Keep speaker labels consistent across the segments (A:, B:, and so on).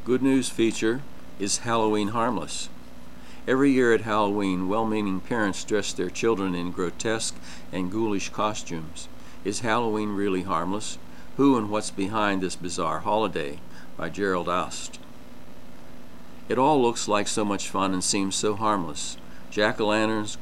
A: Good news feature is Halloween harmless. Every year at Halloween, well-meaning parents dress their children in grotesque and ghoulish costumes. Is Halloween really harmless? Who and What's Behind This Bizarre Holiday? By Gerald Aust. It all looks like so much fun and seems so harmless. Jack-o'-lanterns,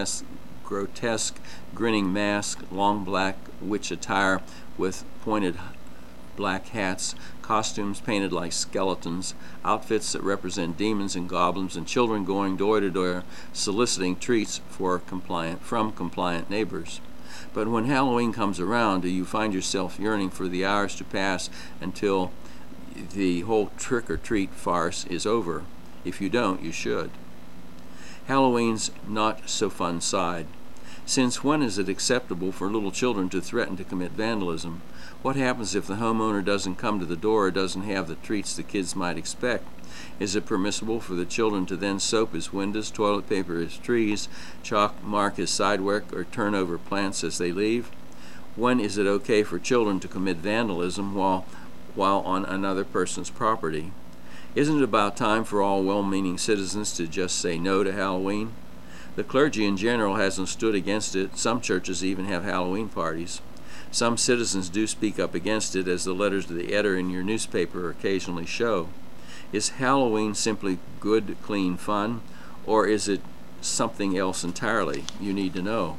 A: grotesque grinning masks, long black witch attire with pointed black hats, costumes painted like skeletons, outfits that represent demons and goblins, and children going door to door soliciting treats from compliant neighbors. But when Halloween comes around, do you find yourself yearning for the hours to pass until the whole trick-or-treat farce is over? If you don't, you should. Halloween's not so fun side. Since when is it acceptable for little children to threaten to commit vandalism? What happens if the homeowner doesn't come to the door or doesn't have the treats the kids might expect? Is it permissible for the children to then soap his windows, toilet paper his trees, chalk mark his sidewalk, or turn over plants as they leave? When is it okay for children to commit vandalism while on another person's property? Isn't it about time for all well-meaning citizens to just say no to Halloween? The clergy in general hasn't stood against it. Some churches even have Halloween parties. Some citizens do speak up against it, as the letters to the editor in your newspaper occasionally show. Is Halloween simply good, clean fun, or is it something else entirely? You need to know.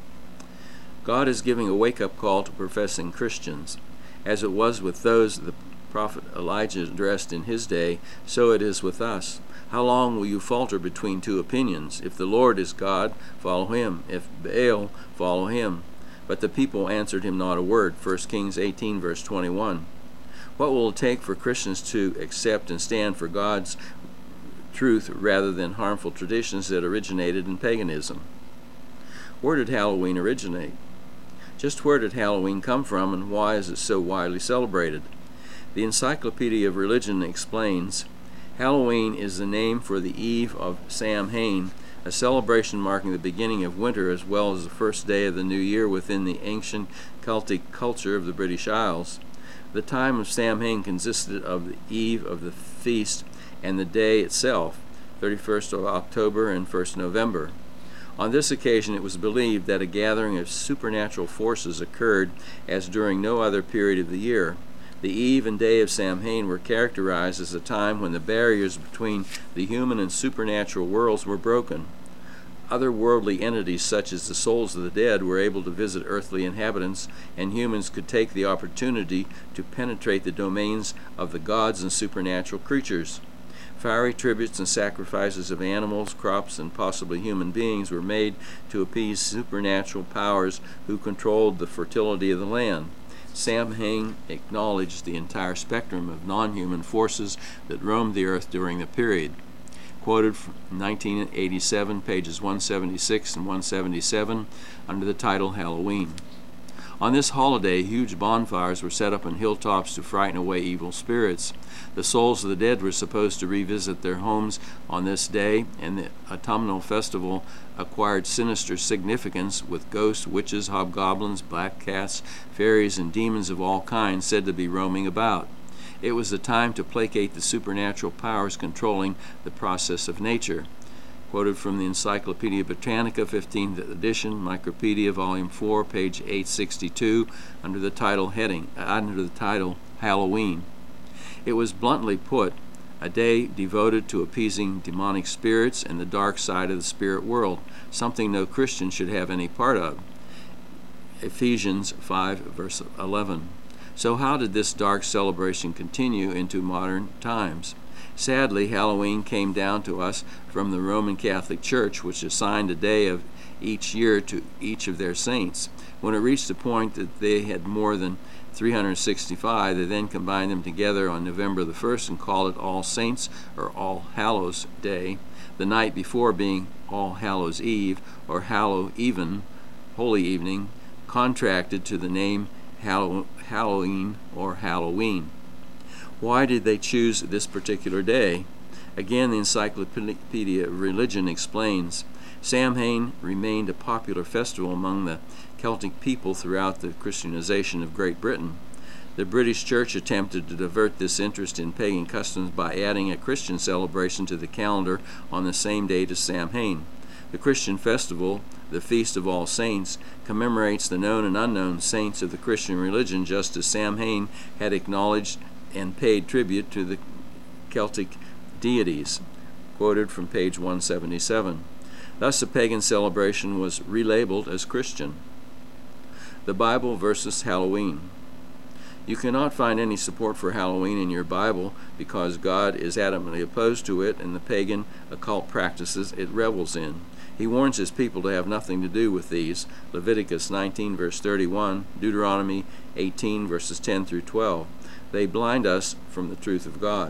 A: God is giving a wake-up call to professing Christians. As it was with those the prophet Elijah addressed in his day, so it is with us. How long will you falter between two opinions? If the Lord is God, follow him. If Baal, follow him. But the people answered him not a word. 1 Kings 18, verse 21. What will it take for Christians to accept and stand for God's truth rather than harmful traditions that originated in paganism? Where did Halloween originate? Just where did Halloween come from, and why is it so widely celebrated? The Encyclopedia of Religion explains, Halloween is the name for the Eve of Samhain, a celebration marking the beginning of winter as well as the first day of the new year within the ancient Celtic culture of the British Isles. The time of Samhain consisted of the eve of the feast and the day itself, 31st of October and 1st November. On this occasion it was believed that a gathering of supernatural forces occurred as during no other period of the year. The eve and day of Samhain were characterized as a time when the barriers between the human and supernatural worlds were broken. Otherworldly entities such as the souls of the dead were able to visit earthly inhabitants, and humans could take the opportunity to penetrate the domains of the gods and supernatural creatures. Fiery tributes and sacrifices of animals, crops, and possibly human beings were made to appease supernatural powers who controlled the fertility of the land. Samhain acknowledged the entire spectrum of non-human forces that roamed the earth during the period. Quoted from 1987, pages 176 and 177, under the title Halloween. On this holiday, huge bonfires were set up on hilltops to frighten away evil spirits. The souls of the dead were supposed to revisit their homes on this day, and the autumnal festival acquired sinister significance, with ghosts, witches, hobgoblins, black cats, fairies, and demons of all kinds said to be roaming about. It was the time to placate the supernatural powers controlling the process of nature. Quoted from the Encyclopedia Britannica, 15th edition, Micropedia, Volume 4, page 862, under the title Halloween. It was bluntly put, a day devoted to appeasing demonic spirits and the dark side of the spirit world, something no Christian should have any part of. Ephesians 5, verse 11. So how did this dark celebration continue into modern times? Sadly, Halloween came down to us from the Roman Catholic Church, which assigned a day of each year to each of their saints. When it reached the point that they had more than 365, they then combined them together on November the 1st and called it All Saints or All Hallows Day, the night before being All Hallows Eve or Hallow-Even, Holy Evening, contracted to the name Halloween or Halloween. Why did they choose this particular day? Again, the Encyclopedia of Religion explains, Samhain remained a popular festival among the Celtic people throughout the Christianization of Great Britain. The British Church attempted to divert this interest in pagan customs by adding a Christian celebration to the calendar on the same date as Samhain. The Christian festival, the Feast of All Saints, commemorates the known and unknown saints of the Christian religion, just as Samhain had acknowledged and paid tribute to the Celtic deities, quoted from page 177. Thus the pagan celebration was relabeled as Christian. The Bible versus Halloween. You cannot find any support for Halloween in your Bible because God is adamantly opposed to it and the pagan occult practices it revels in. He warns his people to have nothing to do with these. Leviticus 19 verse 31, Deuteronomy 18 verses 10 through 12. They blind us from the truth of God.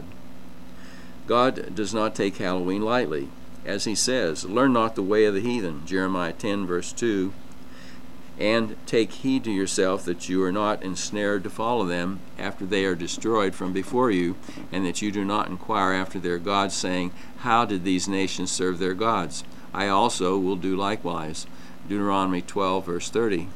A: God does not take Halloween lightly. As he says, learn not the way of the heathen, Jeremiah 10 verse 2, and take heed to yourself that you are not ensnared to follow them after they are destroyed from before you, and that you do not inquire after their gods, saying, how did these nations serve their gods? I also will do likewise. Deuteronomy 12 verse 30.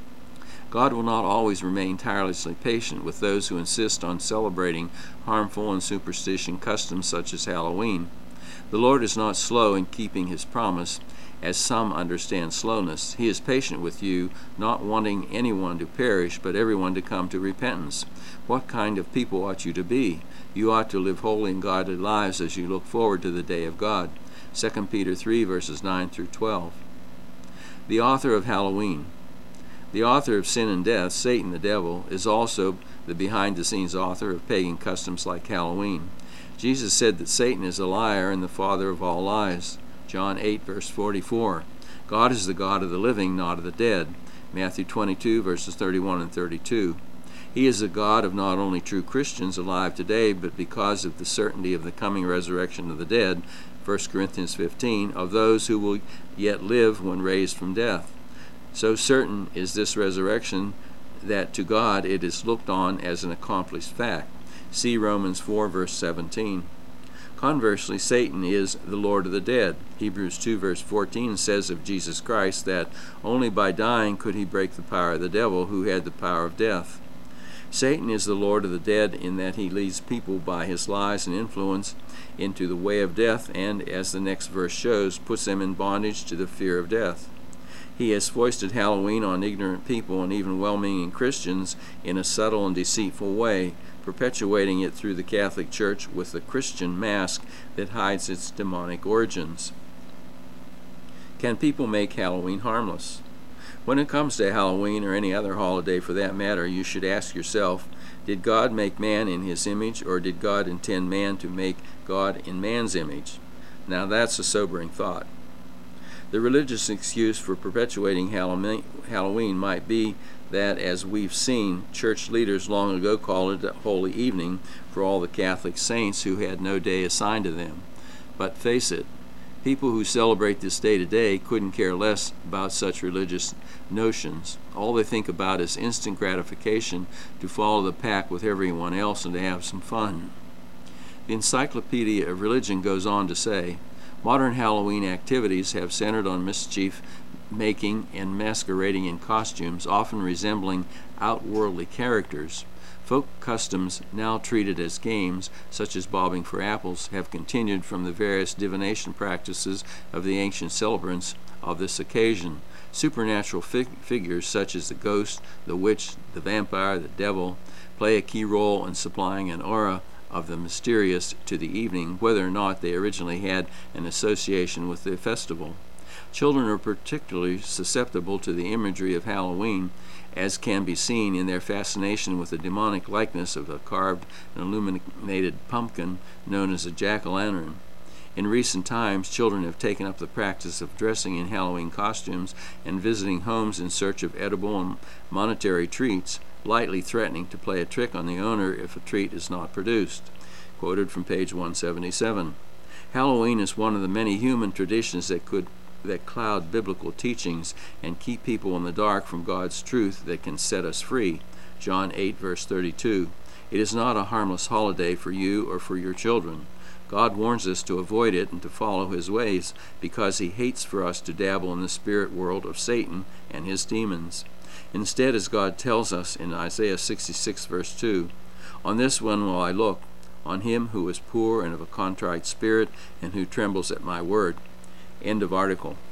A: God will not always remain tirelessly patient with those who insist on celebrating harmful and superstition customs such as Halloween. The Lord is not slow in keeping his promise, as some understand slowness. He is patient with you, not wanting anyone to perish, but everyone to come to repentance. What kind of people ought you to be? You ought to live holy and godly lives as you look forward to the day of God. 2 Peter 3 verses 9 through 12. The author of Halloween. The author of sin and death, Satan the devil, is also the behind-the-scenes author of pagan customs like Halloween. Jesus said that Satan is a liar and the father of all lies. John 8 verse 44. God is the God of the living, not of the dead. Matthew 22 verses 31 and 32. He is the God of not only true Christians alive today, but because of the certainty of the coming resurrection of the dead, 1 Corinthians 15, of those who will yet live when raised from death. So certain is this resurrection that to God it is looked on as an accomplished fact. See Romans 4 verse 17. Conversely, Satan is the Lord of the dead. Hebrews 2 verse 14 says of Jesus Christ that only by dying could he break the power of the devil, who had the power of death. Satan is the Lord of the dead in that he leads people by his lies and influence into the way of death and, as the next verse shows, puts them in bondage to the fear of death. He has foisted Halloween on ignorant people and even well-meaning Christians in a subtle and deceitful way, perpetuating it through the Catholic Church with the Christian mask that hides its demonic origins. Can people make Halloween harmless? When it comes to Halloween, or any other holiday for that matter, you should ask yourself, did God make man in his image, or did God intend man to make God in man's image? Now that's a sobering thought. The religious excuse for perpetuating Halloween might be that, as we've seen, church leaders long ago called it a holy evening for all the Catholic saints who had no day assigned to them. But face it, people who celebrate this day today couldn't care less about such religious notions. All they think about is instant gratification, to follow the pack with everyone else and to have some fun. The Encyclopedia of Religion goes on to say, modern Halloween activities have centered on mischief making and masquerading in costumes, often resembling outworldly characters. Folk customs, now treated as games, such as bobbing for apples, have continued from the various divination practices of the ancient celebrants of this occasion. Supernatural figures such as the ghost, the witch, the vampire, the devil, play a key role in supplying an aura of the mysterious to the evening, whether or not they originally had an association with the festival. Children are particularly susceptible to the imagery of Halloween, as can be seen in their fascination with the demonic likeness of a carved and illuminated pumpkin known as a jack-o'-lantern. In recent times, children have taken up the practice of dressing in Halloween costumes and visiting homes in search of edible and monetary treats, lightly threatening to play a trick on the owner if a treat is not produced. Quoted from page 177. Halloween is one of the many human traditions that cloud biblical teachings and keep people in the dark from God's truth that can set us free. John 8 verse 32. It is not a harmless holiday for you or for your children. God warns us to avoid it and to follow his ways, because he hates for us to dabble in the spirit world of Satan and his demons. Instead, as God tells us in Isaiah 66 verse 2, "On this one will I look, on him who is poor and of a contrite spirit, and who trembles at my word." End of article.